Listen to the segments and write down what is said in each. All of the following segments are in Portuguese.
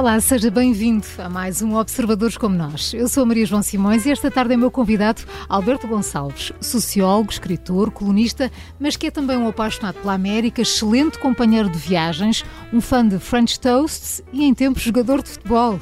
Olá, seja bem-vindo a mais um Observadores como Nós. Eu sou a Maria João Simões e esta tarde é meu convidado Alberto Gonçalves, sociólogo, escritor, colunista, mas que é também um apaixonado pela América, excelente companheiro de viagens, um fã de French Toasts e, em tempos, jogador de futebol.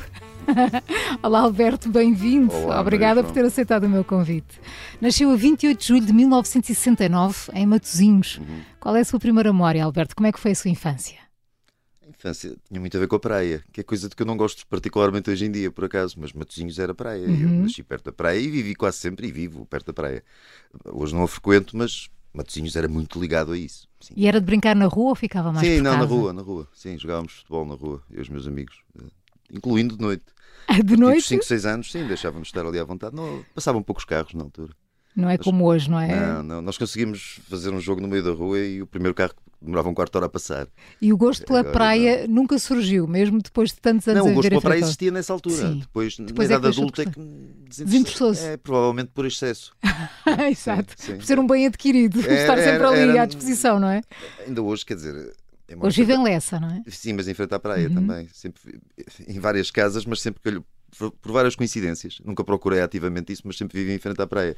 Olá, Alberto, bem-vindo. Olá, obrigada por ter aceitado o meu convite. Nasceu a 28 de julho de 1969, em Matosinhos. Qual é a sua primeira memória, Alberto? Como é que foi a sua infância? A infância tinha muito a ver com a praia, que é coisa de que eu não gosto particularmente hoje em dia, por acaso, mas Matosinhos era praia. Eu nasci perto da praia e vivi quase sempre, e vivo perto da praia. Hoje não a frequento, mas Matosinhos era muito ligado a isso. Sim. E era de brincar na rua ou ficava mais por casa? Na rua. Sim, jogávamos futebol na rua, eu e os meus amigos, incluindo de noite. De noite? 5, 6 anos, sim, deixávamos estar ali à vontade. Não, passavam poucos carros na altura. Não é como hoje, não é? Não, nós conseguimos fazer um jogo no meio da rua e o primeiro carro demorava um quarto de hora a passar. E o gosto pela praia nunca surgiu, mesmo depois de tantos anos a viver. Não, o gosto pela praia Freitão. existia nessa altura. Sim. Depois na Depois idade é que adulta é que desinteressou-se. É, provavelmente por excesso. Exato. Sim. Por ser um bem adquirido. Estar sempre ali à disposição, não é? Ainda hoje, quer dizer... Hoje vive em Lessa, não é? Sim, mas em frente à praia também. Sempre, em várias casas, mas sempre que olho, por várias coincidências. Nunca procurei ativamente isso, mas sempre vivi em frente à praia.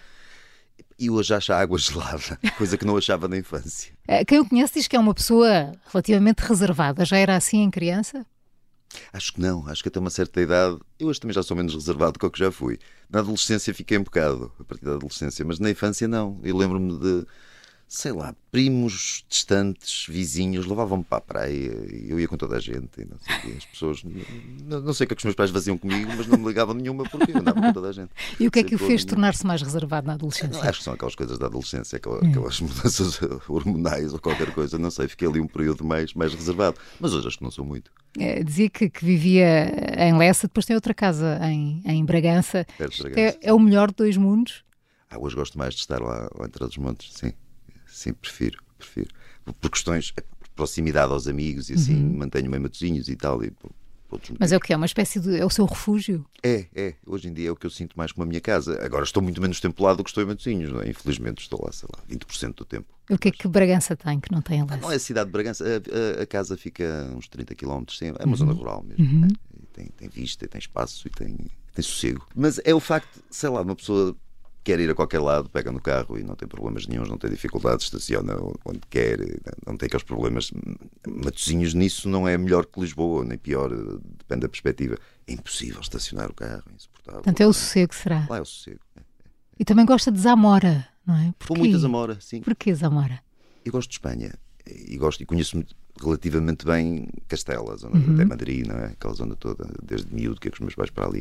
E hoje acho a água gelada, coisa que não achava na infância. Quem o conhece diz que é uma pessoa relativamente reservada. Já era assim em criança? Acho que não, acho que até uma certa idade. Eu hoje também já sou menos reservado do que o que já fui. Na adolescência fiquei um bocado, a partir da adolescência, mas na infância não. Eu lembro-me de, sei lá, primos distantes, vizinhos, levavam-me para a praia e eu ia com toda a gente. E não sei o quê. As pessoas, não sei o que é que os meus pais faziam comigo, mas não me ligavam nenhuma porque eu andava com toda a gente. E o que é que o fez tornar-se mais reservado na adolescência? Acho que são aquelas coisas da adolescência, aquelas mudanças hormonais ou qualquer coisa, não sei, fiquei ali um período mais reservado. Mas hoje acho que não sou muito. Dizia que vivia em Lessa, depois tem outra casa em Bragança. Perto de Bragança. É o melhor de dois mundos? Hoje gosto mais de estar lá entre os montes, sim. Sim, prefiro. Por questões, por proximidade aos amigos e assim, mantenho-me em Matosinhos e tal. E por outros motivos. Mas é o que é? Uma espécie de... é o seu refúgio? É. Hoje em dia é o que eu sinto mais como a minha casa. Agora estou muito menos tempo lá do que estou em Matosinhos, não é? Infelizmente estou lá, sei lá, 20% do tempo. O que é que Bragança tem que não tem em Lessa? Não é a cidade de Bragança, a casa fica a uns 30 km, sim, é uma zona rural mesmo. Né? Tem vista, tem espaço e tem sossego. Mas é o facto, sei lá, uma pessoa quer ir a qualquer lado, pega no carro e não tem problemas nenhuns, não tem dificuldades, estaciona onde quer, não tem aqueles problemas. Matosinhos nisso não é melhor que Lisboa, nem pior, depende da perspectiva. É impossível estacionar o carro, é insuportável. Portanto, é o sossego, será? Lá é o sossego. E também gosta de Zamora, não é? Com muita Zamora, sim. Porquê Zamora? Eu gosto de Espanha e conheço relativamente bem Castela, a zona até Madrid, não é? Aquela zona toda, desde miúdo, que é com os meus pais para ali.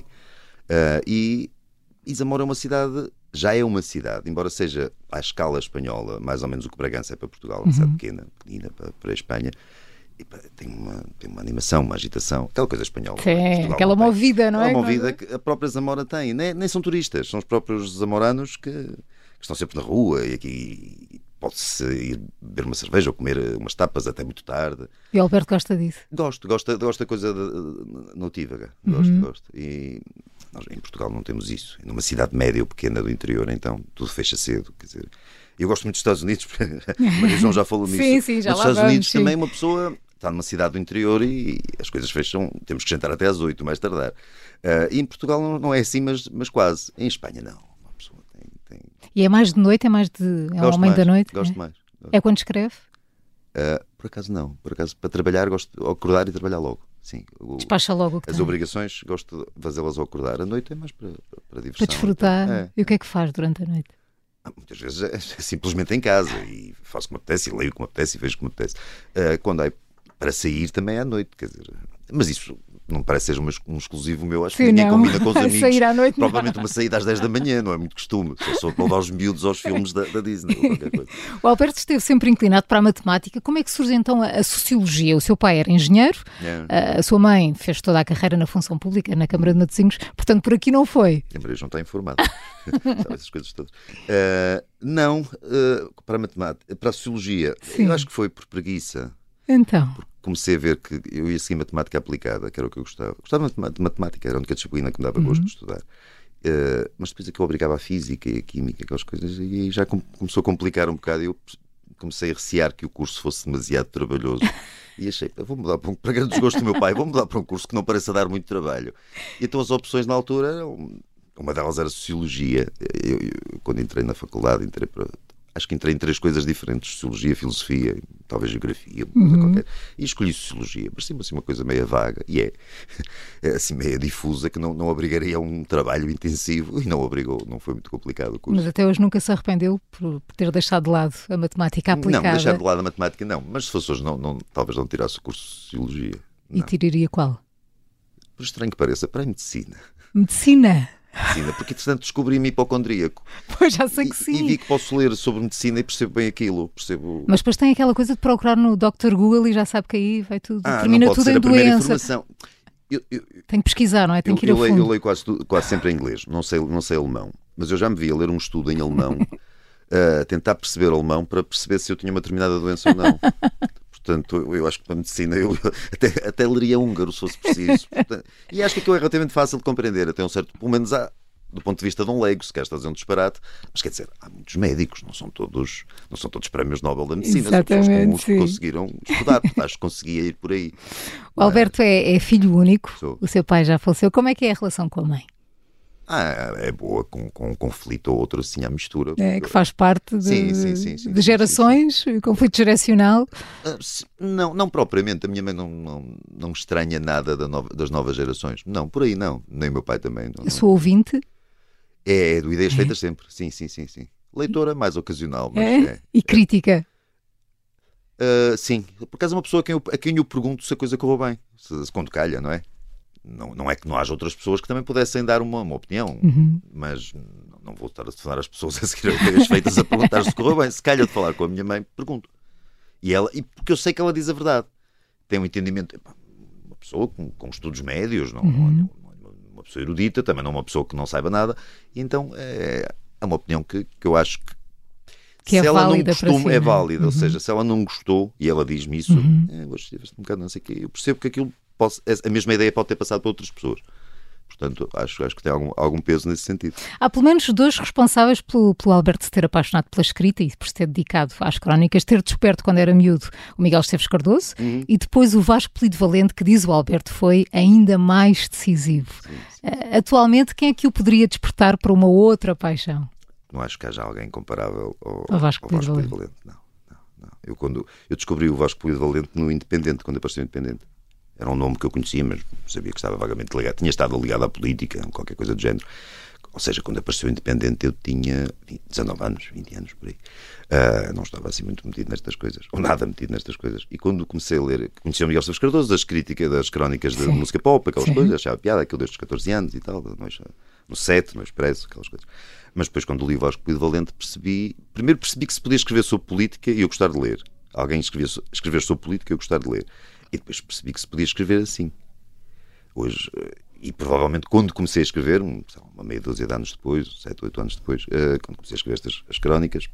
E Zamora é uma cidade, já é uma cidade, embora seja à escala espanhola, mais ou menos o que Bragança é para Portugal, uma cidade pequena para a Espanha, e tem uma animação, uma agitação, aquela coisa espanhola. Sim, aquela movida, não é? Aquela movida que a própria Zamora tem, nem são turistas, são os próprios zamoranos que estão sempre na rua e aqui pode-se ir beber uma cerveja ou comer umas tapas até muito tarde. E o Alberto gosta disso? Gosto da coisa notívaga, gosto. E nós em Portugal não temos isso. Numa cidade média ou pequena do interior, então tudo fecha cedo. Quer dizer, eu gosto muito dos Estados Unidos, Maria João já falou nisso. Sim, já nos lá Estados vamos, Unidos sim. também uma pessoa está numa cidade do interior e as coisas fecham, temos que jantar até às 8, mais tardar. E em Portugal não é assim, mas quase. Em Espanha não. Uma pessoa tem... E é mais de noite? É mais de... é um homem da noite? Gosto mais. É quando escreve? Por acaso não. Por acaso, para trabalhar, gosto de acordar e trabalhar logo. Sim, despacha logo o que as tem. obrigações, gosto de fazê-las ao acordar. A noite é mais para diversão. Para desfrutar. É. E o que é que faz durante a noite? Muitas vezes é simplesmente em casa e faço o que me apetece, e leio o que me apetece e vejo o que me apetece. Quando é para sair também é à noite, quer dizer. Mas isso não parece ser um exclusivo meu, acho que ninguém combina com os amigos. Sair à noite, provavelmente uma saída às 10 da manhã, não é muito costume. Só para levar os miúdos aos filmes da Disney ou qualquer coisa. O Alberto esteve sempre inclinado para a matemática. Como é que surge então a sociologia? O seu pai era engenheiro, a sua mãe fez toda a carreira na função pública, na Câmara de Matosinhos, portanto por aqui não foi. A Maria não está informada. Sabe essas coisas todas. Não, para a matemática, para a sociologia, eu acho que foi por preguiça. Então... Comecei a ver que eu ia seguir matemática aplicada, que era o que eu gostava. Gostava de matemática, era a única disciplina que me dava gosto de estudar. Mas depois é que eu obrigava a física e a química, aquelas coisas, e aí já começou a complicar um bocado. Eu comecei a recear que o curso fosse demasiado trabalhoso. E achei, vou mudar para grande desgosto do meu pai, vou mudar para um curso que não pareça dar muito trabalho. E então as opções na altura eram, uma delas era Sociologia. Quando entrei na faculdade, acho que entrei em 3 coisas diferentes: Sociologia, Filosofia, talvez Geografia, qualquer. E escolhi Sociologia, mas sim, assim, uma coisa meio vaga, e é assim meio difusa, que não obrigaria a um trabalho intensivo, e não obrigou, não foi muito complicado o curso. Mas até hoje nunca se arrependeu por ter deixado de lado a matemática aplicada? Não, deixar de lado a matemática não, mas se fosse hoje talvez não tirasse o curso de Sociologia. Não. E tiraria qual? Por estranho que pareça, para a Medicina. Medicina? Porque, entretanto, descobri-me hipocondríaco. Pois, já sei que sim. E vi que posso ler sobre medicina e percebo bem aquilo. Mas depois tem aquela coisa de procurar no Dr. Google e já sabe que aí vai tudo, termina não pode tudo ser em a primeira doença. Informação. Tem que pesquisar, não é? Tem que ir a fundo. Eu leio quase sempre em inglês, não sei alemão. Mas eu já me vi a ler um estudo em alemão, tentar perceber alemão para perceber se eu tinha uma determinada doença ou não. Portanto, eu acho que para a medicina eu até leria húngaro se fosse preciso. Portanto, e acho que aquilo é relativamente fácil de compreender, até um certo, pelo menos do ponto de vista de um leigo, se queres fazer um disparate. Mas quer dizer, há muitos médicos, não são todos prémios Nobel da Medicina, são pessoas comuns que conseguiram estudar, portanto, acho que conseguia ir por aí. O Alberto é filho único, o seu pai já faleceu. Como é que é a relação com a mãe? É boa, com um conflito ou outro assim à mistura. Que faz parte de gerações, conflito geracional? Não propriamente. A minha mãe não estranha nada das novas gerações. Não, por aí não. Nem o meu pai também. Eu sou ouvinte? É do Ideias Feitas sempre. Sim. Leitora mais ocasional. Mas e crítica? Sim. Por acaso é uma pessoa a quem eu pergunto se a coisa correu bem. Quando calha, não é? Não é que não haja outras pessoas que também pudessem dar uma opinião, mas não vou estar a telefonar as pessoas a seguir Ideias Feitas a perguntar se correu bem. Se calhar de falar com a minha mãe, pergunto. E porque eu sei que ela diz a verdade. Tem um entendimento. Uma pessoa com estudos médios, não é uma pessoa erudita, também não é uma pessoa que não saiba nada. E então é uma opinião que eu acho que se ela não gostou, é válida. Ou seja, se ela não gostou, e ela diz-me isso, hoje estiveste um bocado, não sei o quê, eu percebo que aquilo a mesma ideia pode ter passado para outras pessoas. Portanto, acho que tem algum peso nesse sentido. Há pelo menos 2 responsáveis pelo Alberto se ter apaixonado pela escrita e por se ter dedicado às crónicas, ter desperto quando era miúdo o Miguel Esteves Cardoso e depois o Vasco Polivalente, que diz o Alberto foi ainda mais decisivo. Sim. Atualmente, quem é que o poderia despertar para uma outra paixão? Não acho que haja alguém comparável ao Vasco Polivalente. Não. Eu descobri o Vasco Polivalente no Independente, quando apareceu o Independente. Era um nome que eu conhecia, mas sabia que estava vagamente ligado. Tinha estado ligado à política, qualquer coisa do género. Ou seja, quando apareceu o Independente eu tinha 19 anos, 20 anos, por aí. Não estava assim muito metido nestas coisas, ou nada metido nestas coisas. E quando comecei a ler, conheci o Miguel Esteves Cardoso, das crónicas de música pop, aquelas coisas, achava piada, aquilo desde os 14 anos e tal, no 7, no Expresso, aquelas coisas. Mas depois, quando li o Vasco Polivalente, primeiro percebi que se podia escrever sobre política e eu gostar de ler. Alguém escrever sobre política e eu gostar de ler. E depois percebi que se podia escrever assim. Hoje, e provavelmente quando comecei a escrever, uma meia dúzia de anos depois, 7, 8 anos depois, quando comecei a escrever as crónicas,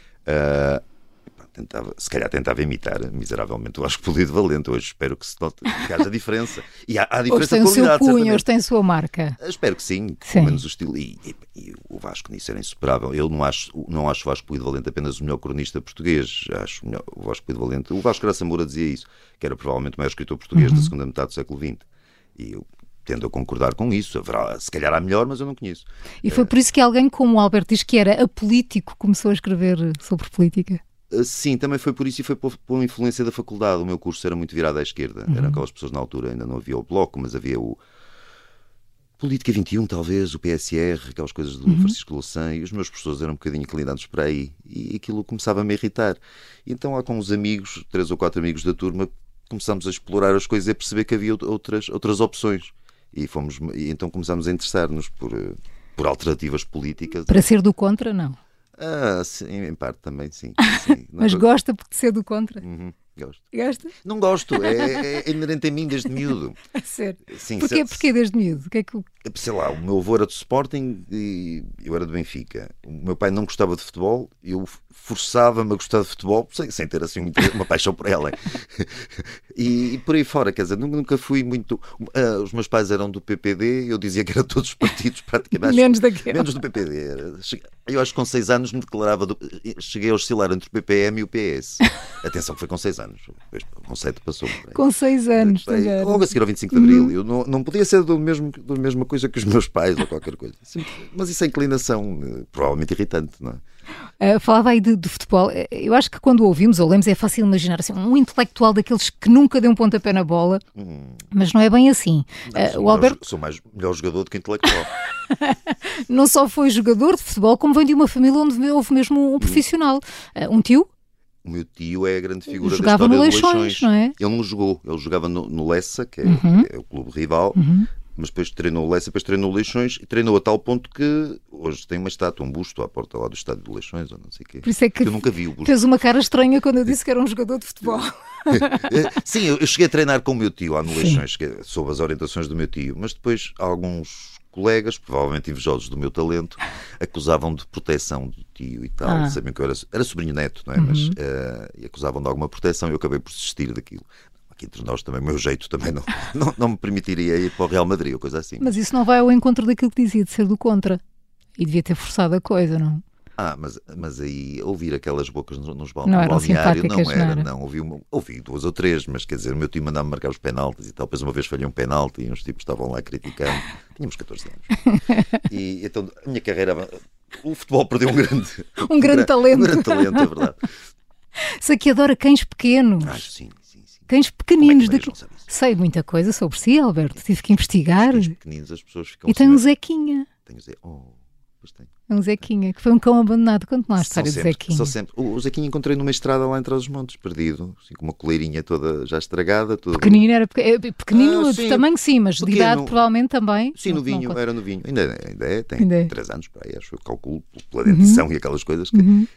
se calhar tentava imitar miseravelmente o Vasco Polivalente. Hoje espero que se note que haja diferença. E há diferença de qualidade. Hoje tem o seu cunho, hoje tem a sua marca. Espero que sim, pelo menos o estilo. E o Vasco nisso era insuperável. Eu não acho o Vasco Polivalente apenas o melhor cronista português. Acho o Vasco Polivalente. O Vasco Graça Moura dizia isso, que era provavelmente o maior escritor português da segunda metade do século XX. E eu tendo a concordar com isso. Se calhar há melhor, mas eu não conheço. E foi por isso que alguém como o Alberto diz que era apolítico, começou a escrever sobre política? Sim, também foi por isso e foi por influência da faculdade. O meu curso era muito virado à esquerda. Eram aquelas pessoas na altura, ainda não havia o Bloco, mas havia o Política 21, talvez, o PSR, aquelas coisas do Francisco Louçã, e os meus professores eram um bocadinho inclinados para aí, e aquilo começava a me irritar. E então lá com os amigos, 3 ou 4 amigos da turma, começámos a explorar as coisas e a perceber que havia outras opções. E então começámos a interessar-nos por alternativas políticas. Para ser do contra, não? Sim, em parte também, sim. Mas gosta de ser do contra? Gosto. Gosta? Não gosto, é inerente a mim desde miúdo. A sério? Sim, Porquê desde miúdo? O que é que sei lá, o meu avô era do Sporting e eu era do Benfica. O meu pai não gostava de futebol, eu forçava-me a gostar de futebol sem ter assim uma paixão por ela. E por aí fora, quer dizer, nunca fui muito. Os meus pais eram do PPD, eu dizia que eram todos os partidos praticamente. Menos do PPD. Eu acho que com 6 anos me declarava. Cheguei a oscilar entre o PPM e o PS. Atenção, que foi com 6 anos. Depois, com 7 passou. Com 6 anos. Logo a seguir ao 25 de Abril. Eu não podia ser da mesma coisa que os meus pais ou qualquer coisa. Mas isso é inclinação, provavelmente irritante, não é? Falava aí de futebol. Eu acho que quando o ouvimos ou lemos é fácil imaginar assim, um intelectual daqueles que nunca deu um pontapé na bola, mas não é bem assim. O Alberto... Sou melhor jogador do que intelectual. Não só foi jogador de futebol, como vem de uma família onde houve mesmo um profissional. Um tio? O meu tio é a grande figura jogava da história do Leixões, não é? Ele não jogou, ele jogava no Lessa, que é o clube rival, mas depois treinou o Lessa, depois treinou o Leixões e treinou a tal ponto que hoje tem uma estátua, um busto à porta lá do estádio de Leixões, ou não sei o quê. Por isso é que eu nunca vi o busto. Fez uma cara estranha quando eu disse que era um jogador de futebol. Sim, eu cheguei a treinar com o meu tio lá no Leixões, sob as orientações do meu tio, mas depois alguns colegas, provavelmente invejosos do meu talento, acusavam de proteção do tio e tal. Sabiam que eu era sobrinho neto, não é? Mas e acusavam de alguma proteção e eu acabei por desistir daquilo. Aqui entre nós também, o meu jeito também não me permitiria ir para o Real Madrid ou coisa assim. Mas isso não vai ao encontro daquilo que dizia de ser do contra. E devia ter forçado a coisa, não? Mas aí ouvir aquelas bocas nos balneário não era. Não, ouvi 2 ou 3, mas quer dizer, o meu time mandava marcar os penaltis e tal. Depois uma vez falhei um penalti e uns tipos estavam lá criticando. Tínhamos 14 anos. E então a minha carreira, o futebol perdeu um grande talento. Um grande talento, é verdade. Saqueadora cães pequenos. Sim. Cães pequeninos. Sei muita coisa sobre si, Alberto. Tive que investigar. Cães pequeninos, as pessoas ficam. E tem um Zequinha. Pois tem. Um Zequinha, que foi um cão abandonado. Conte lá a história do Zequinha. O Zequinha encontrei numa estrada lá entre os montes, perdido, assim, com uma coleirinha toda já estragada. Pequenino, era pequenino de tamanho sim, mas pequeno, de idade provavelmente também. Sim, novinho, era novinho. Ainda é, tem 3 anos, para aí, acho que eu calculo, pela dentição e aquelas coisas.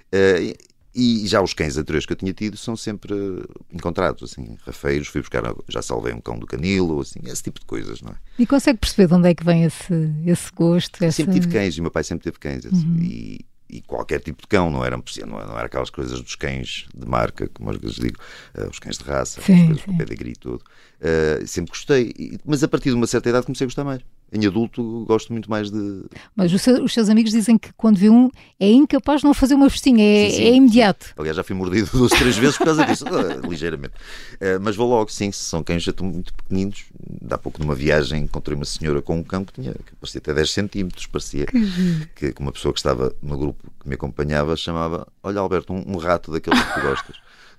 E já os cães anteriores que eu tinha tido são sempre encontrados, assim, rafeiros. Fui buscar, já salvei um cão do canil, assim, esse tipo de coisas, não é? E consegue perceber de onde é que vem esse gosto? Sempre tive cães, e o meu pai sempre teve cães. E qualquer tipo de cão, não era aquelas coisas dos cães de marca, como às vezes digo, os cães de raça, as coisas com pedigree e tudo. Sempre gostei, mas a partir de uma certa idade comecei a gostar mais. Em adulto gosto muito mais de... Mas os seus amigos dizem que quando vê um é incapaz de não fazer uma festinha, é imediato. Sim. Aliás, já fui mordido 2 ou 3 vezes por causa disso, ligeiramente. Mas vou logo, sim, se são cães já estão muito pequeninos. Há pouco numa viagem encontrei uma senhora com um cão que parecia até 10 centímetros, parecia que uma pessoa que estava no grupo que me acompanhava chamava: olha, Alberto, um rato daqueles que tu gostas.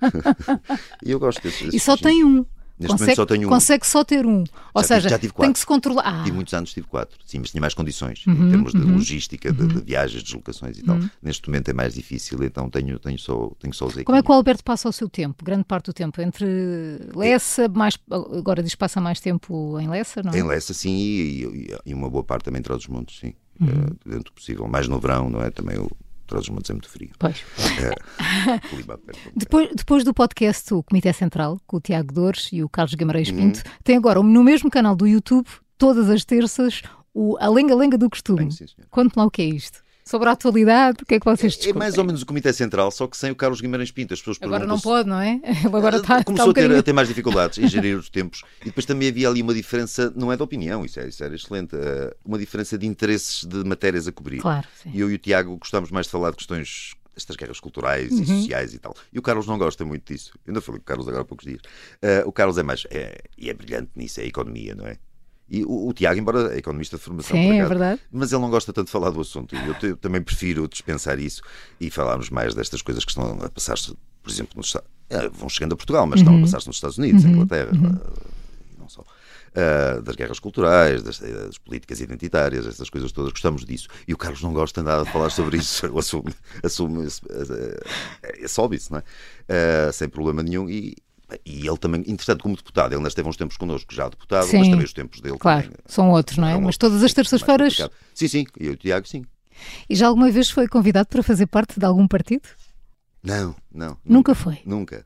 E eu gosto desses. E só tem um. Neste momento só tenho um. Consegue só ter um. Ou seja, já tive 4. Tem que se controlar. Tive muitos anos, tive 4. Sim, mas tinha mais condições em termos de logística, de viagens, deslocações e tal. Neste momento é mais difícil, então tenho só o Zequinha. Como é que o Alberto passa o seu tempo? Grande parte do tempo entre Lessa, agora diz que passa mais tempo em Lessa, não é? Em Lessa, sim, e uma boa parte também em Trás-os-Montes, sim. Dentro do possível. Mais no verão, não é? Também Trás-os-Montes é muito frio. Pois. Depois do podcast O Comitê Central, com o Tiago Dores e o Carlos Guimarães Pinto, tem agora no mesmo canal do YouTube, todas as terças, a Lenga-Lenga do Costume. Conte-me lá o que é isto. Sobre a atualidade, o que é que vocês discutem? É mais ou menos o Comitê Central, só que sem o Carlos Guimarães Pinto. As pessoas agora não pode, não é? Ele agora começou a ter mais dificuldades em gerir os tempos. E depois também havia ali uma diferença, não é de opinião, isso era excelente, uma diferença de interesses de matérias a cobrir. Claro, sim. E eu e o Tiago gostávamos mais de falar de questões, estas guerras culturais e sociais e tal. E o Carlos não gosta muito disso. Eu ainda falei com o Carlos agora há poucos dias. O Carlos é brilhante nisso, é a economia, não é? E o Tiago, embora é economista de formação, sim, é verdade, mas ele não gosta tanto de falar do assunto. E eu também prefiro dispensar isso e falarmos mais destas coisas que estão a passar-se, por exemplo, nos Estados Unidos. Vão chegando a Portugal, mas estão a passar-se nos Estados Unidos, em Inglaterra, e não só. Das guerras culturais, das políticas identitárias, essas coisas todas, gostamos disso. E o Carlos não gosta nada de falar sobre isso. Ele assume isso, não é? Sem problema nenhum. E ele também, entretanto, como deputado, ele ainda esteve uns tempos connosco já deputado, sim, mas também os tempos dele. Claro, também, são outros, não é? Mas todas as terças-feiras. Sim, e eu e o Tiago, sim. E já alguma vez foi convidado para fazer parte de algum partido? Não. Nunca foi? Nunca.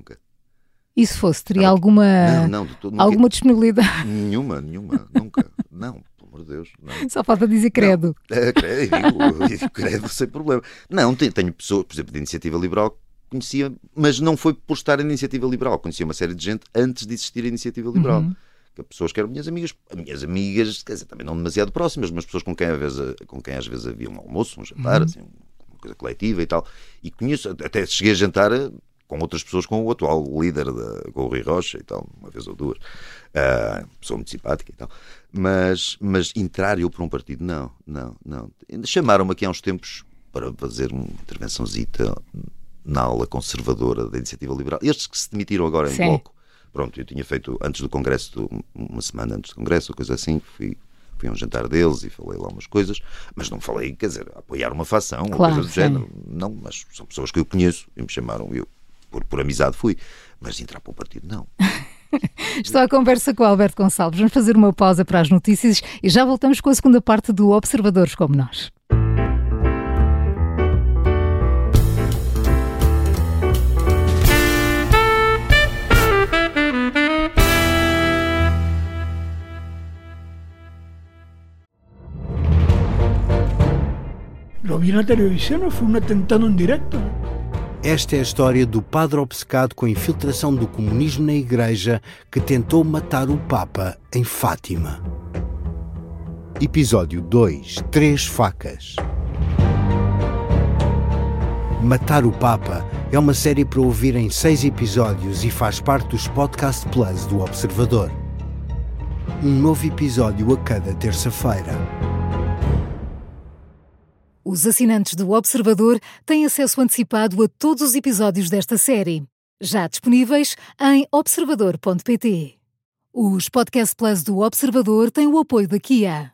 E se fosse, teria alguma disponibilidade? Nenhuma, nunca. Não, pelo amor de Deus. Não. Só falta dizer credo. Digo credo sem problema. Não, tenho pessoas, por exemplo, da Iniciativa Liberal, conhecia, mas não foi por estar na Iniciativa Liberal. Conhecia uma série de gente antes de existir a Iniciativa Liberal. Pessoas que eram minhas amigas, quer dizer, também não demasiado próximas, mas pessoas com quem às vezes havia um almoço, um jantar, assim, uma coisa coletiva e tal. E conheço, até cheguei a jantar com outras pessoas, com o atual líder, com o Rui Rocha e tal, uma vez ou duas. Pessoa muito simpática e tal. Mas entrar eu por um partido, não. Chamaram-me aqui há uns tempos para fazer uma intervençãozita na ala conservadora da Iniciativa Liberal. Estes que se demitiram agora em bloco. Pronto, eu tinha feito antes do Congresso, uma semana antes do Congresso, coisa assim, fui a um jantar deles e falei lá umas coisas, mas não falei, quer dizer, apoiar uma facção, ou coisa do género. Não, mas são pessoas que eu conheço e me chamaram, eu por amizade fui, mas entrar para o partido, não. Estou à conversa com o Alberto Gonçalves. Vamos fazer uma pausa para as notícias e já voltamos com a segunda parte do Observadores como Nós. Lo vi en la televisión, fue un atentado en directo. Esta é a história do padre obcecado com a infiltração do comunismo na Igreja que tentou matar o Papa em Fátima. Episódio 2. 3 facas. Matar o Papa é uma série para ouvir em 6 episódios e faz parte dos Podcast Plus do Observador. Um novo episódio a cada terça-feira. Os assinantes do Observador têm acesso antecipado a todos os episódios desta série, já disponíveis em observador.pt. Os Podcast Plus do Observador têm o apoio da Kia.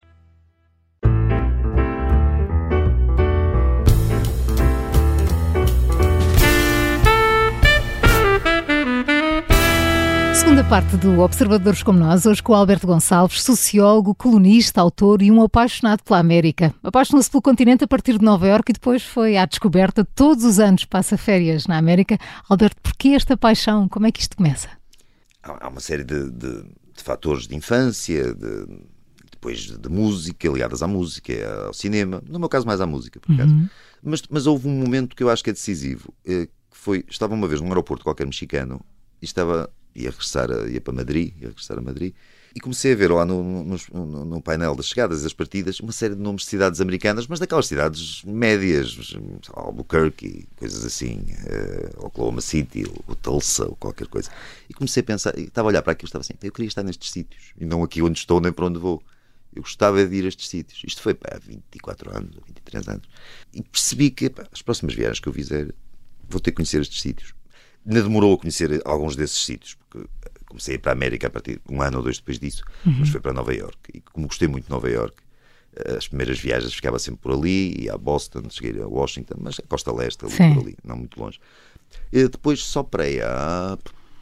Segunda parte do Observadores como Nós, hoje com o Alberto Gonçalves, sociólogo, colunista, autor e um apaixonado pela América. Apaixonou-se pelo continente a partir de Nova Iorque e depois foi à descoberta. Todos os anos passa férias na América. Alberto, porquê esta paixão? Como é que isto começa? Há uma série de fatores de infância, depois de música, ligadas à música, ao cinema. No meu caso, mais à música, por acaso. Mas houve um momento que eu acho que é decisivo. Que foi, estava uma vez num aeroporto qualquer mexicano e ia para Madrid, ia regressar a Madrid, e comecei a ver lá no painel das chegadas e das partidas uma série de nomes de cidades americanas, mas daquelas cidades médias, Albuquerque, coisas assim, Oklahoma City, ou Tulsa, ou qualquer coisa. E comecei a pensar, estava a olhar para aquilo e estava assim, eu queria estar nestes sítios, e não aqui onde estou nem para onde vou. Eu gostava de ir a estes sítios. Isto foi há 24 anos, 23 anos. E percebi que as próximas viagens que eu fizer, vou ter que conhecer estes sítios. Ainda demorou a conhecer alguns desses sítios, porque comecei a ir para a América a partir de 1 ano ou 2 depois disso, mas foi para Nova Iorque. E como gostei muito de Nova Iorque, as primeiras viagens ficava sempre por ali, ia a Boston, cheguei a Washington, mas a Costa Leste, ali por ali, não muito longe. E depois só para aí há,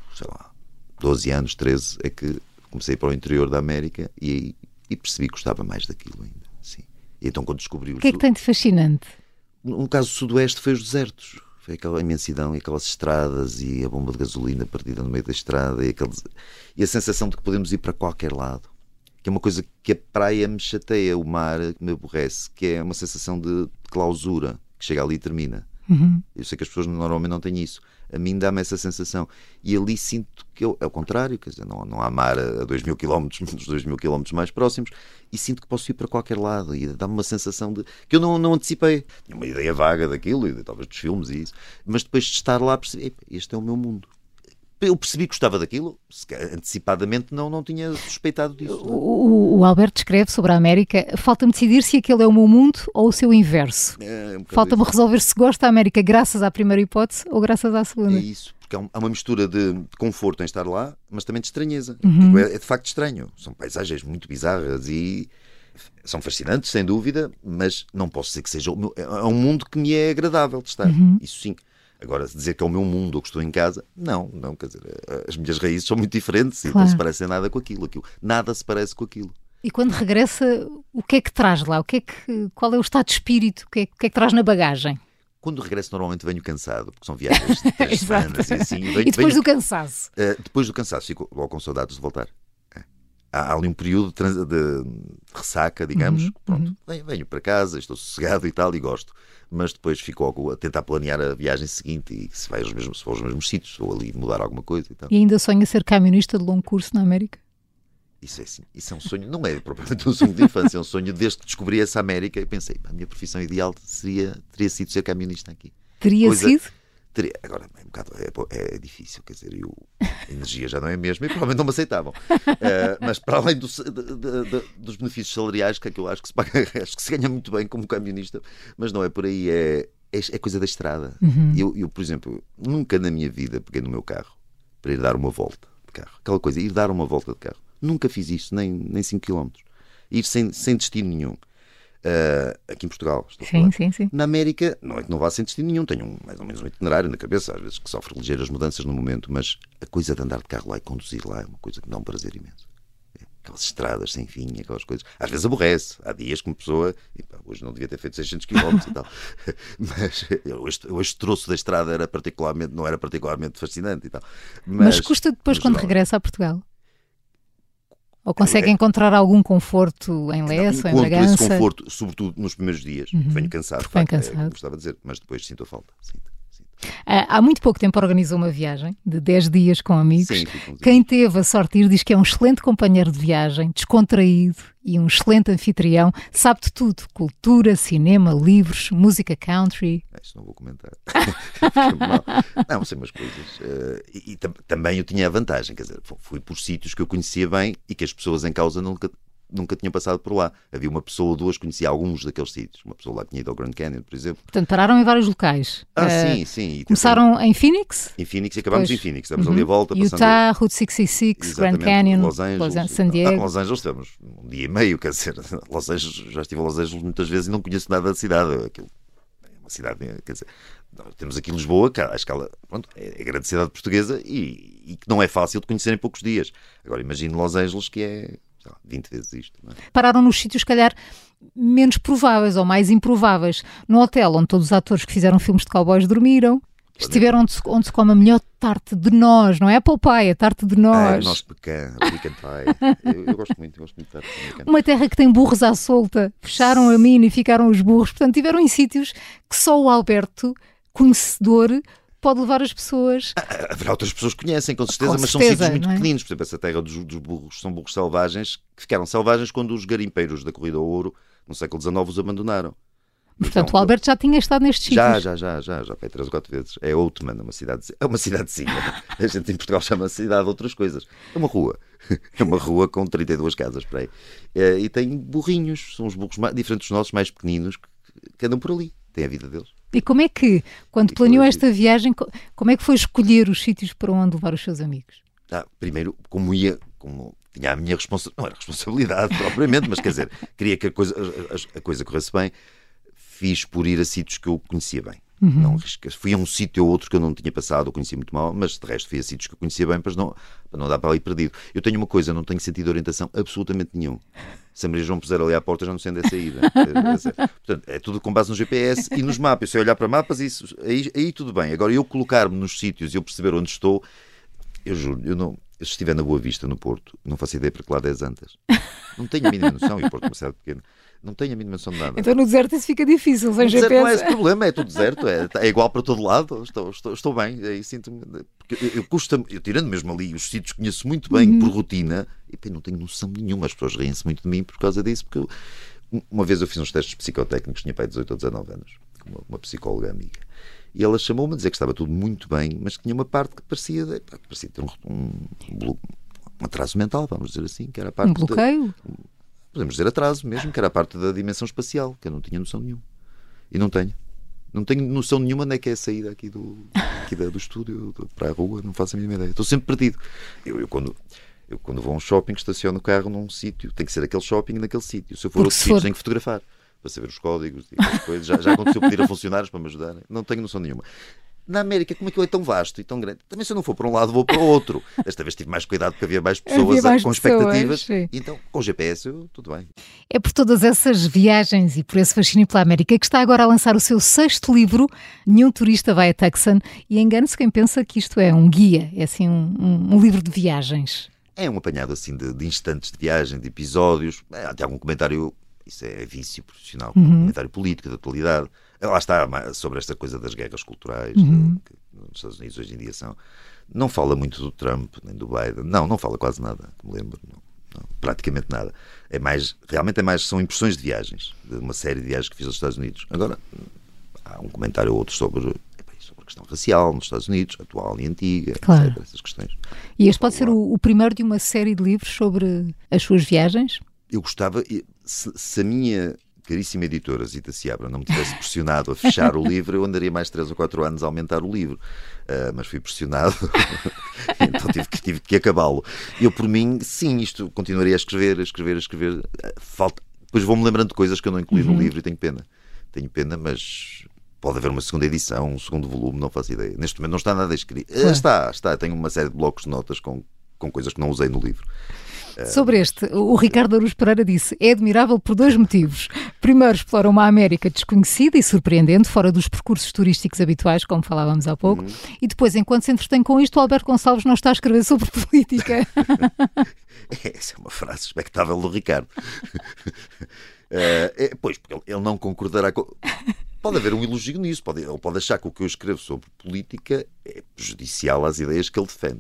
12 anos, 13, é que comecei a ir para o interior da América e percebi que gostava mais daquilo ainda. Sim. E então quando descobri... O que é que tem de fascinante? No caso do Sudoeste foi os desertos. Foi aquela imensidão e aquelas estradas e a bomba de gasolina perdida no meio da estrada e a sensação de que podemos ir para qualquer lado. Que é uma coisa que a praia me chateia, o mar me aborrece, que é uma sensação de clausura, que chega ali e termina. Eu sei que as pessoas normalmente não têm isso. A mim dá-me essa sensação. E ali sinto que é o contrário, quer dizer, não há mar a 2.000 km, nos 2.000 km mais próximos, e sinto que posso ir para qualquer lado. E dá-me uma sensação de que eu não antecipei. Tinha uma ideia vaga daquilo, e talvez dos filmes e isso. Mas depois de estar lá, percebi, este é o meu mundo. Eu percebi que gostava daquilo, antecipadamente não tinha suspeitado disso. O Alberto escreve sobre a América, falta-me decidir se aquele é o meu mundo ou o seu inverso. Falta-me resolver se gosto da América graças à primeira hipótese ou graças à segunda. É isso, porque há uma mistura de conforto em estar lá, mas também de estranheza. É de facto estranho, são paisagens muito bizarras e são fascinantes, sem dúvida, mas não posso dizer que seja é um mundo que me é agradável de estar, isso sim. Agora, dizer que é o meu mundo ou que estou em casa, não, quer dizer, as minhas raízes são muito diferentes e não se parecem nada com aquilo. Nada se parece com aquilo. E quando regressa, o que é que traz lá? Qual é o estado de espírito? O que é que traz na bagagem? Quando regresso, normalmente venho cansado, porque são viagens de 3 semanas e assim. E depois do cansaço? Depois do cansaço, fico logo com saudades de voltar. há ali um período de ressaca, digamos. Pronto, venho para casa, estou sossegado e tal, e gosto. Mas depois fico a tentar planear a viagem seguinte e se vai aos mesmos sítios, ou ali mudar alguma coisa e tal. E ainda sonha ser camionista de longo curso na América? Isso é um sonho, não é propriamente um sonho de infância, é um sonho desde que descobri essa América e pensei, a minha profissão ideal teria sido ser camionista aqui. Sido? Agora, é difícil, quer dizer, a energia já não é a mesma e provavelmente não me aceitavam. Mas para além dos benefícios salariais, que eu acho que se paga, acho que se ganha muito bem como camionista, mas não é por aí, é coisa da estrada. Eu, por exemplo, nunca na minha vida peguei no meu carro para ir dar uma volta de carro. Aquela coisa, ir dar uma volta de carro. Nunca fiz isso, nem 5 km. Ir sem destino nenhum. Aqui em Portugal, sim. Na América, não é que não vá sem destino nenhum, tenho mais ou menos um itinerário na cabeça, às vezes que sofre ligeiras mudanças no momento, mas a coisa de andar de carro lá e conduzir lá é uma coisa que me dá um prazer imenso. Aquelas estradas sem fim, aquelas coisas. Às vezes aborrece. Há dias que uma pessoa, hoje não devia ter feito 600 km e tal, mas este troço da estrada não era particularmente fascinante e tal. Mas custa depois quando regressa a Portugal? Ou consegue encontrar algum conforto em Leço, em Bragança? Esse conforto, sobretudo nos primeiros dias. Venho cansado, como estava a dizer, mas depois sinto a falta. Há muito pouco tempo organizou uma viagem de 10 dias com amigos. Sim, quem teve a sorte de ir diz que é um excelente companheiro de viagem, descontraído e um excelente anfitrião. Sabe de tudo: cultura, cinema, livros, música country. Isso não vou comentar. Não, sei umas coisas. E também eu tinha a vantagem, quer dizer, fui por sítios que eu conhecia bem e que as pessoas em causa nunca tinham passado por lá. Havia uma pessoa ou duas que conhecia alguns daqueles sítios. Uma pessoa lá que tinha ido ao Grand Canyon, por exemplo. Portanto, pararam em vários locais. Sim. Começaram em Phoenix? Em Phoenix e acabámos em Phoenix. Estamos ali a volta. Utah, Route 66, Grand Canyon, Los Angeles, San Diego. Los Angeles estamos um dia e meio, quer dizer, já estive a Los Angeles muitas vezes e não conheço nada da cidade. Aquilo é uma cidade, quer dizer, temos aqui Lisboa, que à escala, pronto, é a grande cidade portuguesa e que não é fácil de conhecer em poucos dias. Agora imagino Los Angeles, que é 20 vezes isto. Não é? Pararam nos sítios, se calhar, menos prováveis ou mais improváveis. No hotel onde todos os atores que fizeram filmes de cowboys dormiram. Estiveram onde se come a melhor tarte de nós, não é apple pie, a tarte de nós. Nós pecan pie. Eu gosto muito de tarte americana. Uma terra que tem burros à solta. Fecharam a mina e ficaram os burros. Portanto, tiveram em sítios que só o Alberto, conhecedor, pode levar as pessoas. Haverá outras pessoas que conhecem, com certeza, mas são sítios muito pequeninos. Por exemplo, essa terra dos burros são burros selvagens, que ficaram selvagens quando os garimpeiros da Corrida ao Ouro, no século XIX, os abandonaram. Portanto, então, o Alberto já tinha estado nestes sítios. Já foi 3 ou 4 vezes. É Outman, é uma cidadezinha. A gente em Portugal chama cidade de outras coisas. É uma rua com 32 casas para aí. E tem burrinhos, são os burros diferentes dos nossos, mais pequeninos, que andam por ali, têm a vida deles. E como é que, quando planeou esta viagem, como é que foi escolher os sítios para onde levar os seus amigos? Primeiro, como tinha a minha responsabilidade, não era responsabilidade propriamente, mas quer dizer, queria que a coisa corresse bem, fiz por ir a sítios que eu conhecia bem. Não arrisquei. Fui a um sítio ou outro que eu não tinha passado, ou conhecia muito mal, mas de resto fui a sítios que eu conhecia bem para não dar para ali perdido. Eu tenho uma coisa, não tenho sentido de orientação absolutamente nenhum. Se a Maria João puser ali à porta, já não sei onde é a saída. Portanto, é tudo com base no GPS e nos mapas. Se eu olhar para mapas, aí tudo bem. Agora, eu colocar-me nos sítios e eu perceber onde estou, eu juro, se estiver na Boa Vista, no Porto, não faço ideia para que lado é as Antas. Não tenho a mínima noção, e o Porto é uma cidade pequena. Não tenho a mínima noção de nada. Então no deserto isso fica difícil, sem GPS. Não é esse problema, é tudo deserto, é igual para todo lado, estou bem, aí sinto-me. Eu tirando mesmo ali os sítios que conheço muito bem por rotina, e não tenho noção nenhuma, as pessoas riem-se muito de mim por causa disso, porque uma vez eu fiz uns testes psicotécnicos, tinha pai 18 ou 19 anos, com uma psicóloga amiga, e ela chamou-me a dizer que estava tudo muito bem, mas que tinha uma parte que parecia ter um atraso mental, vamos dizer assim, que era a parte um bloqueio? Podemos dizer atraso mesmo, que era a parte da dimensão espacial, que eu não tinha noção nenhuma. E não tenho. Não tenho noção nenhuma onde é que é a saída aqui do estúdio para a rua, não faço a mínima ideia. Estou sempre perdido. Eu quando vou a um shopping, estaciono o carro num sítio, tem que ser aquele shopping naquele sítio. Se eu for outro sítio, tenho que fotografar para saber os códigos e as coisas. Já aconteceu pedir a funcionários para me ajudarem. Não tenho noção nenhuma. Na América, como aquilo é tão vasto e tão grande, também se eu não for para um lado, vou para o outro. Desta vez tive mais cuidado porque havia mais pessoas com expectativas. Então, com o GPS, tudo bem. É por todas essas viagens e por esse fascínio pela América que está agora a lançar o seu 6º livro, Nenhum Turista Vai a Tucson, e engana-se quem pensa que isto é um guia, é assim um livro de viagens. É um apanhado assim de instantes de viagem, de episódios, até algum comentário, isso é vício profissional, comentário político, de atualidade. Lá está, sobre esta coisa das guerras culturais, que nos Estados Unidos hoje em dia são. Não fala muito do Trump, nem do Biden, não fala quase nada, que me lembro, não, praticamente nada. Realmente são impressões de viagens, de uma série de viagens que fiz aos Estados Unidos. Agora, há um comentário ou outro sobre a questão racial nos Estados Unidos, atual e antiga, claro. etc, essas questões. E este pode ser o primeiro de uma série de livros sobre as suas viagens? Eu gostava, se a minha caríssima editora Zita Seabra não me tivesse pressionado a fechar o livro, eu andaria mais 3 ou 4 anos a aumentar o livro. Mas fui pressionado, então tive que acabá-lo. Eu, por mim, sim, isto continuaria a escrever. Depois vou-me lembrando de coisas que eu não incluí no livro e tenho pena, mas pode haver uma segunda edição, um segundo volume, não faço ideia. Neste momento não está nada escrito. Está, tenho uma série de blocos de notas com coisas que não usei no livro. Sobre este, o Ricardo Araújo Pereira disse: é admirável por 2 motivos. Primeiro, explora uma América desconhecida e surpreendente, fora dos percursos turísticos habituais, como falávamos há pouco. E depois, enquanto se entretém com isto, o Alberto Gonçalves não está a escrever sobre política. Essa é uma frase expectável do Ricardo. Pois, porque ele não concordará com... Pode haver um elogio nisso, ele pode achar que o que eu escrevo sobre política é prejudicial às ideias que ele defende.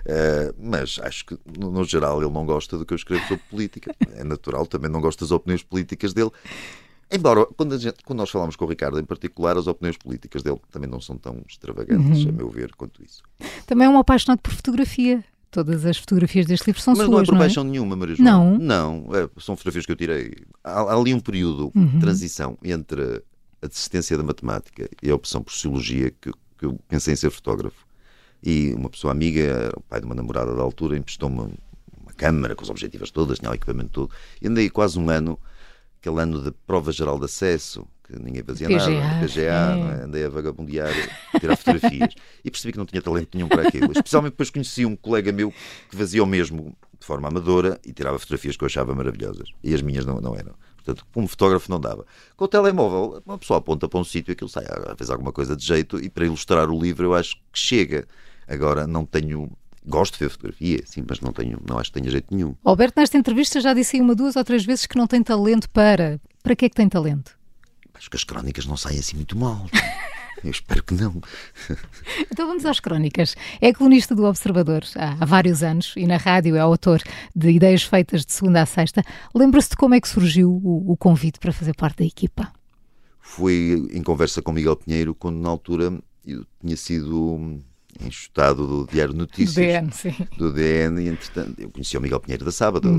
Mas acho que, no geral, ele não gosta do que eu escrevo sobre política. É natural, também não gosta das opiniões políticas dele. Embora, quando nós falamos com o Ricardo em particular, as opiniões políticas dele também não são tão extravagantes, a meu ver, quanto isso. Também é um apaixonado por fotografia. Todas as fotografias deste livro são suas, não é por paixão nenhuma, Maria João. Não? São fotografias que eu tirei. Há ali um período de transição entre a desistência da matemática e a opção por sociologia que eu pensei em ser fotógrafo. E uma pessoa amiga, o pai de uma namorada da altura, emprestou-me uma câmara com as objetivas todas, tinha o equipamento todo. E andei quase um ano, aquele ano de prova geral de acesso, que ninguém fazia nada, PGA, não é? Andei a vagabundear, a tirar fotografias. E percebi que não tinha talento nenhum para aquilo. Especialmente depois conheci um colega meu que fazia o mesmo de forma amadora e tirava fotografias que eu achava maravilhosas. E as minhas não eram. Portanto, como fotógrafo não dava. Com o telemóvel, uma pessoa aponta para um sítio e aquilo sai, fez alguma coisa de jeito, e para ilustrar o livro eu acho que chega. Agora não tenho... Gosto de ver fotografia, sim, mas não acho que tenha jeito nenhum. Alberto, nesta entrevista já disse aí 1, 2 ou 3 vezes que não tem talento para... Para que é que tem talento? Acho que as crónicas não saem assim muito mal. Eu espero que não. Então vamos às crónicas. É colunista do Observador há vários anos e na rádio é autor de Ideias Feitas de segunda a sexta. Lembra-se de como é que surgiu o convite para fazer parte da equipa? Foi em conversa com Miguel Pinheiro, quando na altura eu tinha sido enxutado do Diário de Notícias. Do DN, sim. Do DN, e entretanto eu conheci o Miguel Pinheiro da Sábado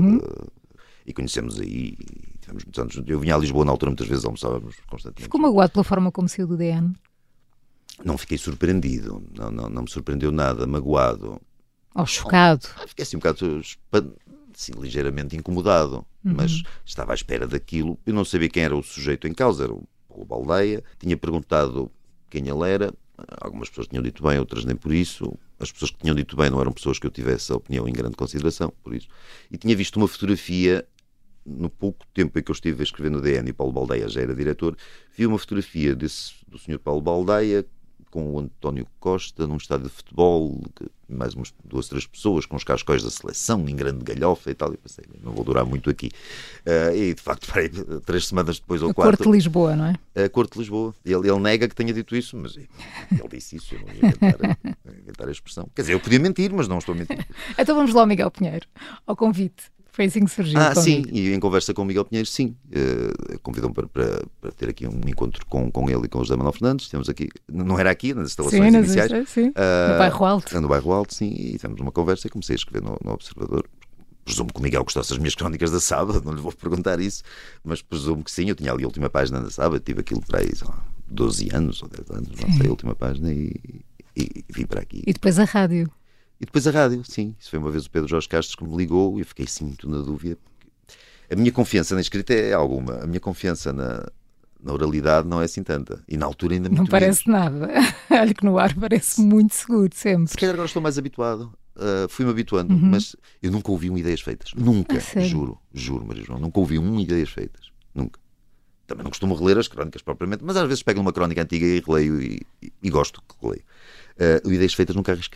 e conhecemos aí, tivemos muitos anos. Eu vinha a Lisboa na altura, muitas vezes almoçávamos constantemente. Ficou magoado pela forma como saiu do DN? Não fiquei surpreendido, não me surpreendeu nada, magoado. Ou chocado? Fiquei assim um bocado, assim, ligeiramente incomodado, mas estava à espera daquilo. Eu não sabia quem era o sujeito em causa, era o Paulo Baldeia. Tinha perguntado quem ele era. Algumas pessoas tinham dito bem, outras nem por isso. As pessoas que tinham dito bem não eram pessoas que eu tivesse a opinião em grande consideração, por isso. E tinha visto uma fotografia, no pouco tempo em que eu estive a escrever no DN e Paulo Baldeia já era diretor, vi uma fotografia do Sr. Paulo Baldeia com o António Costa num estádio de futebol, mais umas 2 ou 3 pessoas com os cascóis da seleção em grande galhofa e tal, e pensei, não vou durar muito aqui. E de facto, 3 semanas depois ou 4... A Corte de Lisboa, não é? A Corte de Lisboa. Ele nega que tenha dito isso, mas ele disse isso, eu não ia inventar a expressão. Quer dizer, eu podia mentir, mas não estou a mentir. Então vamos lá ao Miguel Pinheiro, ao convite. Foi assim que surgiu. Sim, e em conversa com o Miguel Pinheiro, sim. Convidou-me para ter aqui um encontro com ele e com o José Manuel Fernandes. Temos aqui, não era aqui, nas instalações iniciais. Sim, no Bairro Alto. No Bairro Alto, sim, e tivemos uma conversa e comecei a escrever no Observador. Presumo que o Miguel gostasse das minhas crónicas da Sábado, não lhe vou perguntar isso, mas presumo que sim. Eu tinha ali a última página da Sábado, tive aquilo para aí, 12 anos ou 10 anos, não sei, a última página, e vim para aqui. E depois a rádio. E depois a rádio, sim. Isso foi uma vez o Pedro Jorge Castro que me ligou e eu fiquei assim muito na dúvida. A minha confiança na escrita é alguma. A minha confiança na oralidade não é assim tanta. E na altura ainda muito Não parece menos. nada. Olha que no ar parece muito seguro, sempre. Se calhar agora estou mais habituado. Fui-me habituando. Mas eu nunca ouvi Ideias Feitas. Nunca. Juro, Maria João. Nunca ouvi Ideias Feitas. Nunca. Também não costumo reler as crónicas propriamente, mas às vezes pego uma crónica antiga e releio e gosto que leio. Ideias Feitas nunca arrisquei.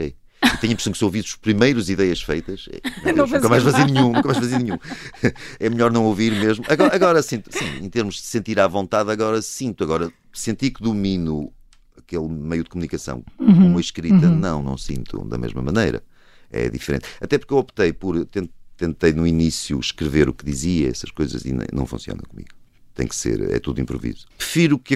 Eu tenho a impressão que se ouvir os primeiros ideias feitas, nunca mais fazia nenhum. É melhor não ouvir mesmo. Agora sinto, sim, em termos de sentir à vontade, agora senti que domino aquele meio de comunicação como a escrita, não sinto da mesma maneira. É diferente. Até porque eu optei por... Tentei no início escrever o que dizia, essas coisas, e não funciona comigo. Tem que ser, é tudo improviso. Prefiro que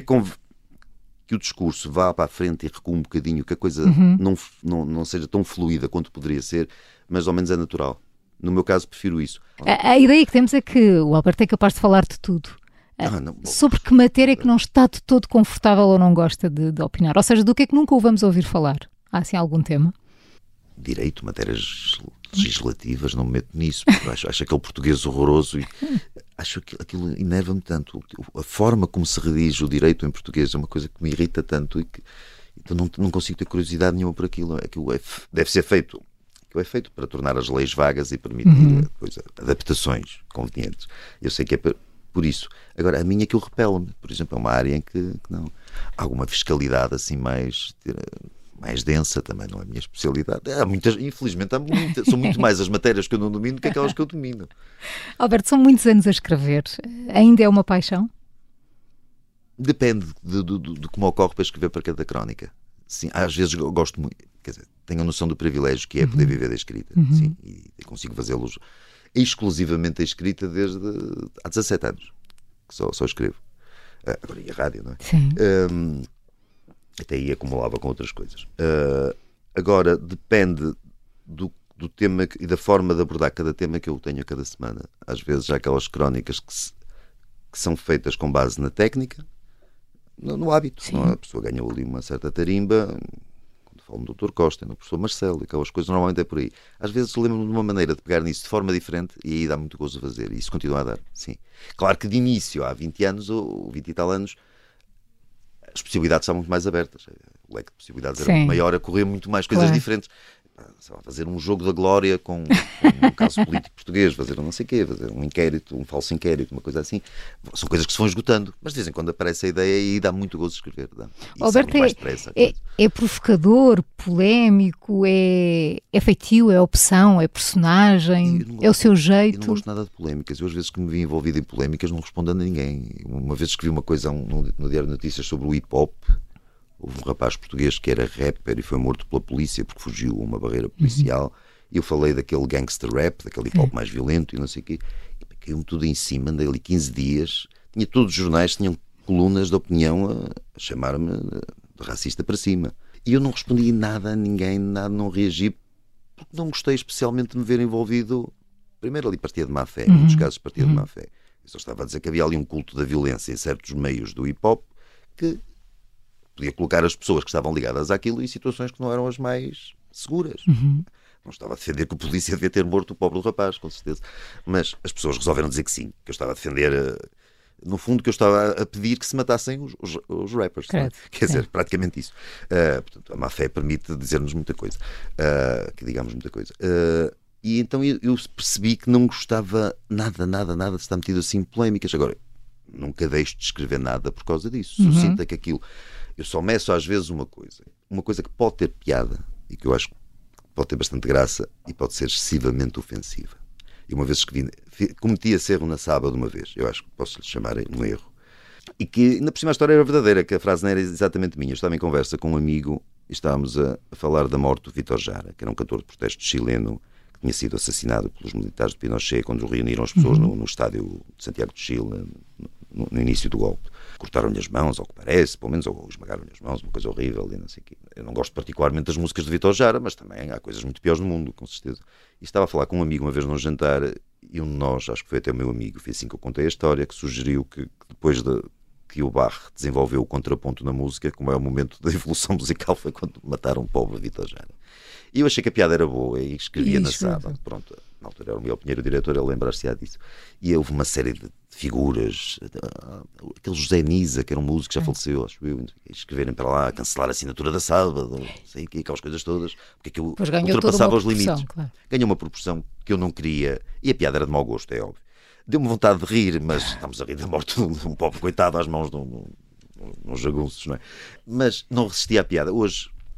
o discurso vá para a frente e recua um bocadinho, que a coisa não seja tão fluida quanto poderia ser, mas ao menos é natural. No meu caso, prefiro isso. A ideia que temos é que o Alberto é capaz de falar de tudo. Sobre que matéria é que não está de todo confortável ou não gosta de opinar? Ou seja, do que é que nunca o vamos ouvir falar? Há assim algum tema? Direito, matérias legislativas, não me meto nisso, porque acho aquele português horroroso e acho que aquilo enerva-me tanto. A forma como se redige o direito em português é uma coisa que me irrita tanto e que então não consigo ter curiosidade nenhuma por aquilo. Deve ser feito. Aquilo é feito para tornar as leis vagas e permitir depois adaptações convenientes. Eu sei que é por isso. Agora, a minha aquilo repele-me. Por exemplo, é uma área em que não. Há alguma fiscalidade assim mais densa, também não é a minha especialidade. Infelizmente, são muito mais as matérias que eu não domino do que aquelas que eu domino. Alberto, são muitos anos a escrever. Ainda é uma paixão? Depende de como ocorre para escrever para cada crónica. Sim, às vezes eu gosto muito, quer dizer, tenho a noção do privilégio que é poder viver da escrita. Sim, e consigo fazê-los exclusivamente a escrita desde há 17 anos, que só escrevo. Agora ia a rádio, não é? Sim. Até aí acumulava com outras coisas. Agora, depende do tema e da forma de abordar cada tema que eu tenho a cada semana. Às vezes há aquelas crónicas que são feitas com base na técnica, no hábito. Não é? A pessoa ganhou ali uma certa tarimba, quando falo no Dr. Costa, no professor Marcelo, aquelas coisas, normalmente é por aí. Às vezes lembro-me de uma maneira de pegar nisso de forma diferente e aí dá muito gozo a fazer. E isso continua a dar, sim. Claro que de início, há 20 anos ou 20 e tal anos, as possibilidades estavam muito mais abertas. O leque de possibilidades era muito maior, a correr muito mais coisas diferentes. Fazer um jogo da glória com um caso político português, fazer um não sei o quê, fazer um inquérito, um falso inquérito, uma coisa assim. São coisas que se vão esgotando. Mas de vez em quando aparece a ideia e dá muito gozo de escrever. Alberto, é provocador, polémico, é feitio, é opção, é personagem, é o seu jeito. Eu não gosto nada de polémicas. Eu às vezes que me vi envolvido em polémicas não respondo a ninguém. Uma vez escrevi uma coisa no Diário de Notícias sobre o hip-hop. Houve um rapaz português que era rapper e foi morto pela polícia porque fugiu a uma barreira policial. E eu falei daquele gangster rap, daquele hip hop mais violento e não sei o quê. E caiu-me tudo em cima, andei ali 15 dias. Todos os jornais tinham colunas de opinião a chamar-me de racista para cima. E eu não respondi nada a ninguém, não reagi, porque não gostei especialmente de me ver envolvido. Primeiro ali partia de má fé, em muitos casos partia de má fé. Eu só estava a dizer que havia ali um culto da violência em certos meios do hip hop que podia colocar as pessoas que estavam ligadas àquilo em situações que não eram as mais seguras. Não estava a defender que a polícia devia ter morto o pobre rapaz, com certeza. Mas as pessoas resolveram dizer que sim, que eu estava a defender, no fundo, que eu estava a pedir que se matassem os rappers. Quer dizer, praticamente isso. Portanto, a má fé permite dizer-nos muita coisa, que digamos muita coisa. E então eu percebi que não gostava nada de estar metido assim em polémicas. Agora, nunca deixo de escrever nada por causa disso. Se eu sinto que aquilo... Eu só meço às vezes uma coisa que pode ter piada e que eu acho que pode ter bastante graça e pode ser excessivamente ofensiva. E uma vez cometi esse erro na sábado uma vez, eu acho que posso lhe chamar um erro. E que, ainda por cima, a história era verdadeira, que a frase não era exatamente minha. Eu estava em conversa com um amigo e estávamos a falar da morte do Vítor Jara, que era um cantor de protesto chileno que tinha sido assassinado pelos militares de Pinochet quando reuniram as pessoas no estádio de Santiago de Chile, no início do golpe. Cortaram-lhe as mãos, ao que parece, pelo menos, ou esmagaram-lhe as mãos, uma coisa horrível, e não sei o quê. Eu não gosto particularmente das músicas de Vítor Jara, mas também há coisas muito piores no mundo, com certeza. E estava a falar com um amigo uma vez num jantar, e um de nós, acho que foi até o meu amigo, foi assim que eu contei a história, que sugeriu que depois que o Bach desenvolveu o contraponto na música, como é o momento da evolução musical, foi quando mataram o pobre Vítor Jara. E eu achei que a piada era boa e escrevia na sábado. Pronto, na altura era o meu Pinheiro, o diretor, ele lembrar-se-á disso. E houve uma série de figuras, aquele José Nisa, que era um músico que já faleceu, acho eu, escreverem para lá, cancelar a assinatura da sábado, não sei o quê, aquelas coisas todas, porque aquilo ultrapassava os limites. Claro. Ganhou uma proporção que eu não queria, e a piada era de mau gosto, é óbvio. Deu-me vontade de rir, mas estamos a rir da morte de um pobre coitado às mãos de uns jagunços, não é? Mas não resisti à piada. Hoje,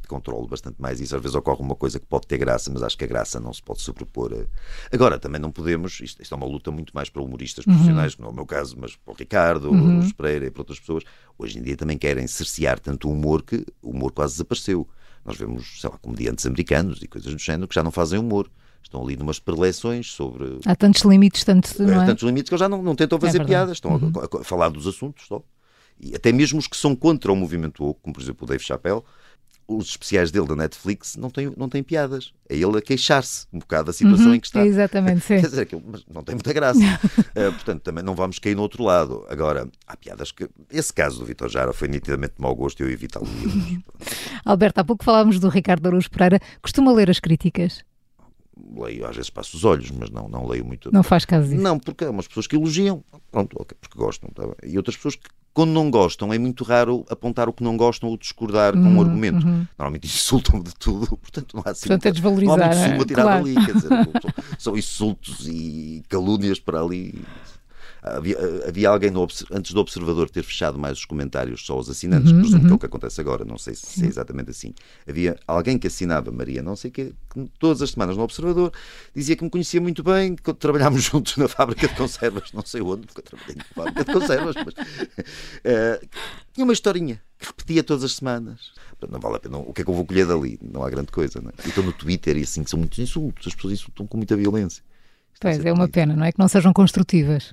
controlo bastante mais isso. Às vezes ocorre uma coisa que pode ter graça, mas acho que a graça não se pode sobrepor. Agora, também não podemos, isto é uma luta muito mais para humoristas profissionais, que não é o meu caso, mas para o Ricardo, o Pereira e para outras pessoas. Hoje em dia também querem cercear tanto o humor que o humor quase desapareceu. Nós vemos, sei lá, comediantes americanos e coisas do género que já não fazem humor. Estão ali numas preleções sobre... Há tantos limites, não é? Tantos limites que eles já não tentam fazer piadas. Estão a falar dos assuntos só. E até mesmo os que são contra o movimento woke, como por exemplo o Dave Chappelle, os especiais dele da Netflix não têm piadas. É ele a queixar-se um bocado da situação em que está. Exatamente, sim. Quer dizer, mas não tem muita graça. Portanto, também não vamos cair no outro lado. Agora, há piadas que... Esse caso do Vítor Jara foi nitidamente de mau gosto e eu evito-lo. Alberto, há pouco falávamos do Ricardo Araújo Pereira. Costuma ler as críticas? Leio, às vezes passo os olhos, mas não leio muito. Não faz caso disso? Não, porque há umas pessoas que elogiam, pronto, okay, porque gostam, tá bem. E outras pessoas que, quando não gostam, é muito raro apontar o que não gostam ou discordar com um argumento. Normalmente insultam de tudo, portanto não há assim. Portanto, é desvalorizar. Não há muito sumo a tirar dali, quer dizer, são insultos e calúnias para ali. Havia alguém antes do Observador ter fechado mais os comentários, só os assinantes, presumo que é o que acontece agora, não sei se é exatamente assim. Havia alguém que assinava Maria, não sei o que todas as semanas no Observador, dizia que me conhecia muito bem, que trabalhámos juntos na fábrica de conservas, não sei onde, porque eu trabalhei na fábrica de conservas, mas tinha uma historinha que repetia todas as semanas. Não vale a pena, o que é que eu vou colher dali? Não há grande coisa, não é? Então no Twitter e assim, que são muitos insultos, as pessoas insultam com muita violência. Pois, é uma pena, não é? Que não sejam construtivas.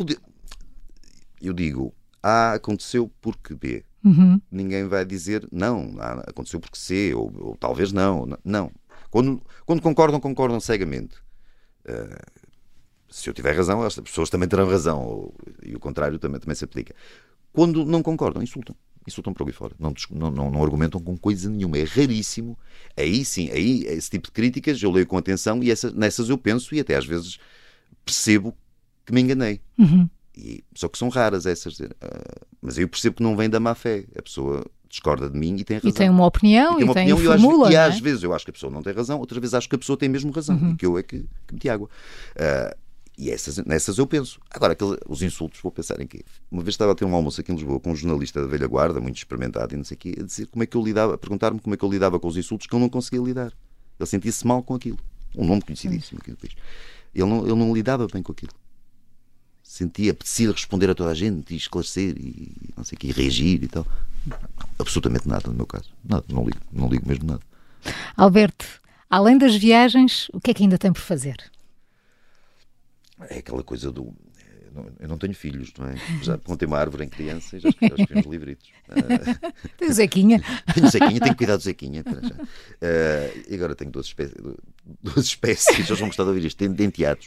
Eu digo, A aconteceu porque B. Ninguém vai dizer não, aconteceu porque C, ou talvez não. Não. Quando concordam cegamente. Se eu tiver razão, as pessoas também terão razão, e o contrário também se aplica. Quando não concordam, insultam para o fora. Não argumentam com coisa nenhuma. É raríssimo. Aí sim, esse tipo de críticas eu leio com atenção e nessas eu penso e até às vezes percebo que me enganei. Só que são raras essas. Mas eu percebo que não vem da má fé. A pessoa discorda de mim e tem razão. E tem uma opinião e formula. E às vezes eu acho que a pessoa não tem razão, outras vezes acho que a pessoa tem mesmo razão. E que eu é que meti água. E nessas eu penso. Agora, os insultos, vou pensar em quê? Uma vez estava a ter um almoço aqui em Lisboa com um jornalista da velha guarda, muito experimentado e não sei o quê, a dizer como é que eu lidava, a perguntar-me como é que eu lidava com os insultos que eu não conseguia lidar. Ele sentia-se mal com aquilo. Um nome conhecidíssimo aqui no país. Ele não lidava bem com aquilo. Apetecia responder a toda a gente e esclarecer e não sei o quê, e reagir e tal. Não, absolutamente nada no meu caso. Nada, não ligo mesmo nada. Alberto, além das viagens, o que é que ainda tem por fazer? É aquela coisa do... Eu não tenho filhos, não é? Já plantei uma árvore em criança e já escrevi uns livritos. Tem o Zequinha. Tenho que cuidar do Zequinha. E agora tenho duas espécies, eles vão gostar de ouvir isto, tenho enteados.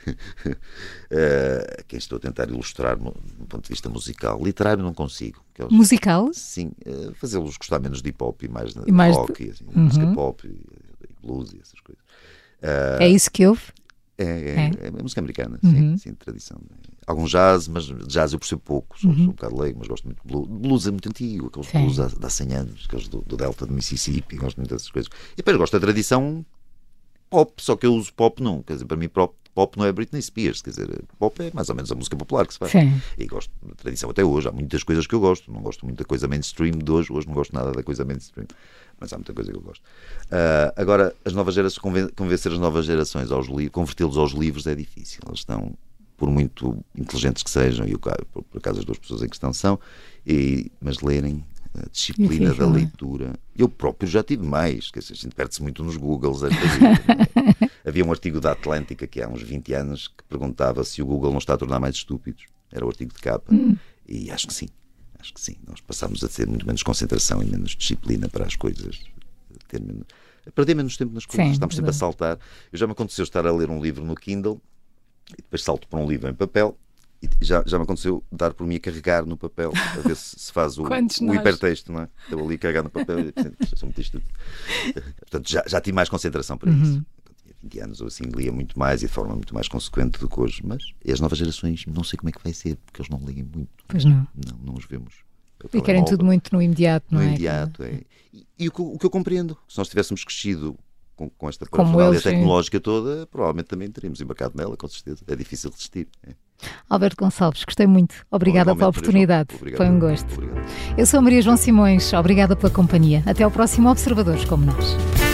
Quem estou a tentar ilustrar no ponto de vista musical. Literário não consigo. Musical? Sim, fazê-los gostar menos de hip-hop e mais de rock, e assim, música pop e blues e essas coisas. É isso que houve? É música americana, sim, de tradição. Algum jazz, mas jazz eu percebo pouco, sou um bocado leigo, mas gosto muito de blues. Blues é muito antigo, aqueles blues há 100 anos, aqueles do Delta de Mississippi, gosto muito dessas coisas. E depois gosto da tradição pop, só que eu uso pop não, quer dizer, para mim pop não é Britney Spears, quer dizer, pop é mais ou menos a música popular que se faz. Sim. E gosto da tradição até hoje, há muitas coisas que eu gosto, não gosto muito da coisa mainstream de hoje não gosto nada da coisa mainstream. Mas há muita coisa que eu gosto. Agora, as novas gerações, convencer as novas gerações convertê-los aos livros é difícil. Eles estão, por muito inteligentes que sejam, e por acaso as duas pessoas em questão são, mas lerem a disciplina da leitura. Eu próprio já tive mais, que a gente perde-se muito nos Googles. Havia um artigo da Atlântica que há uns 20 anos que perguntava se o Google não está a tornar mais estúpidos. Era o artigo de capa. E acho que sim. Acho que sim, nós passámos a ter muito menos concentração e menos disciplina para as coisas, a perder menos tempo nas coisas. Estamos sempre a saltar. Já me aconteceu estar a ler um livro no Kindle e depois salto para um livro em papel e já me aconteceu dar por mim a carregar no papel a ver se faz o hipertexto, não é? Eu ali carregar no papel e sou muito estúpido. Portanto, já tive mais concentração para isso. 20 anos ou assim, lia muito mais e de forma muito mais consequente do que hoje, mas as novas gerações não sei como é que vai ser, porque eles não ligam muito. Pois não. Não os vemos. E querem tudo muito no imediato, não é? No imediato, é. E o que eu compreendo, se nós tivéssemos crescido com esta parafernália tecnológica toda, provavelmente também teríamos embarcado nela, com certeza. É difícil resistir. Alberto Gonçalves, gostei muito. Obrigada pela oportunidade. Obrigado. Foi um gosto. Obrigado. Eu sou a Maria João Simões. Obrigada pela companhia. Até ao próximo Observadores como Nós.